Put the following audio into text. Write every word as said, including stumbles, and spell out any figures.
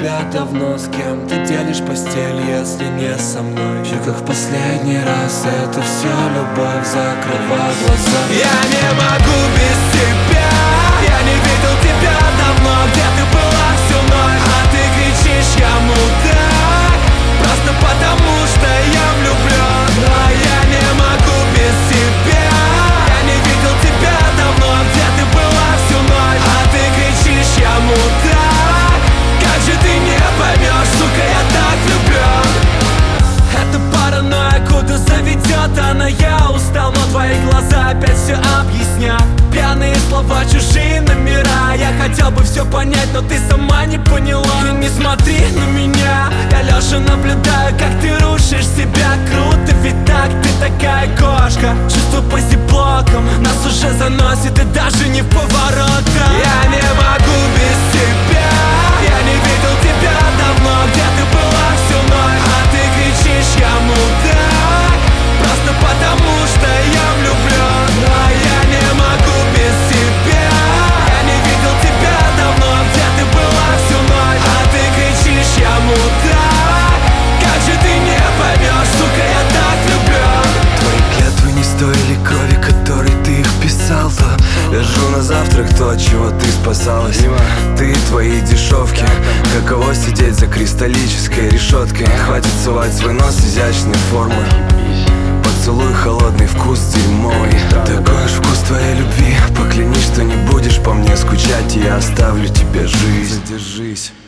тебя давно. С кем ты делишь постель, если не со мной? Все как в последний раз, это все любовь, закрывай глаза. Я не могу без тебя, я не видел тебя давно. Где ты была всю ночь? А ты кричишь, я мудак, просто потому что я влюблен. Но я не могу без тебя, я не видел тебя давно. Где ты была всю ночь? А ты кричишь, я мудак, как же ты не поймешь, сука, я так влюблен. Это паранойя куда заведет она, я устал, но твои глаза опять все объяснят. Пьяные слова, чужие номера. Я хотел бы все понять, но ты сама не поняла. И не смотри на меня, я лежа наблюдаю, как ты рушишь себя. Круто, ведь так, ты такая кошка. Чувство по зиблокам нас уже заносит, и даже не в поворотах. Я не могу без тебя, я не видел тебя давно. Где ты была всю ночь? А ты кричишь, я мудак, просто потому что я влюблен. Но я не могу без тебя, я не видел тебя давно. Где ты была всю ночь? А ты кричишь, я мудак, как же ты не поймешь, сука, я так влюблен. Твои клятвы не стоили крови, которой ты их писал. То лежу на завтрак то, от чего ты спасалась. Ты и твои дешевки, каково сидеть за кристаллической решеткой. Хватит сувать свой нос изящной формы. Поцелуй, холодный вкус дерьмовый. Такой уж вкус твоей любви. Поклянись, что не будешь по мне скучать, и я оставлю тебе жизнь. Задержись.